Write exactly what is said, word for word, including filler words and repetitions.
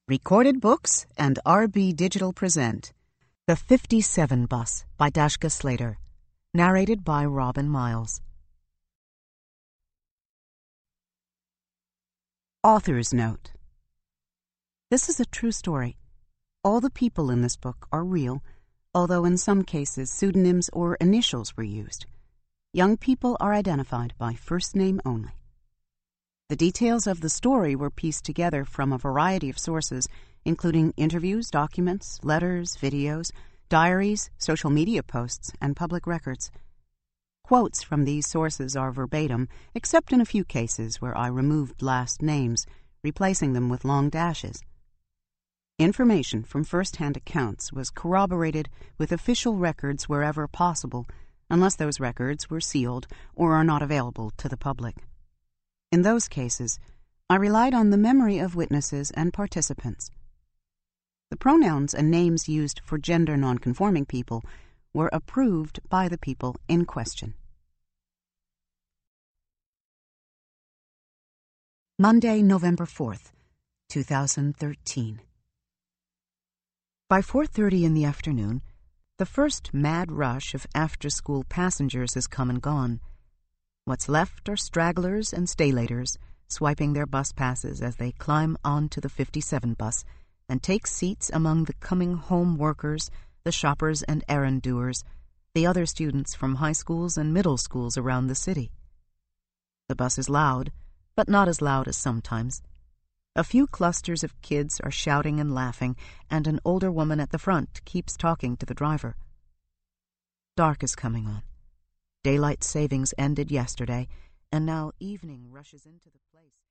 Recorded Books and R B Digital present The fifty-seven Bus by Dashka Slater. Narrated by Robin Miles. Author's Note. This is a true story. All the people in this book are real, although in some cases pseudonyms or initials were used. Young people are identified by first name only. The details of the story were pieced together from a variety of sources, including interviews, documents, letters, videos, diaries, social media posts, and public records. Quotes from these sources are verbatim, except in a few cases where I removed last names, replacing them with long dashes. Information from first-hand accounts was corroborated with official records wherever possible, unless those records were sealed or are not available to the public. In those cases, I relied on the memory of witnesses and participants. The pronouns and names used for gender nonconforming people were approved by the people in question. Monday, November fourth, two thousand thirteen. By four thirty in the afternoon, the first mad rush of after-school passengers has come and gone. What's left are stragglers and stay-laters, swiping their bus passes as they climb onto the fifty-seven bus and take seats among the coming home workers, the shoppers and errand-doers, the other students from high schools and middle schools around the city. The bus is loud, but not as loud as sometimes. A few clusters of kids are shouting and laughing, and an older woman at the front keeps talking to the driver. Dark is coming on. Daylight savings ended yesterday, and now evening rushes into the place.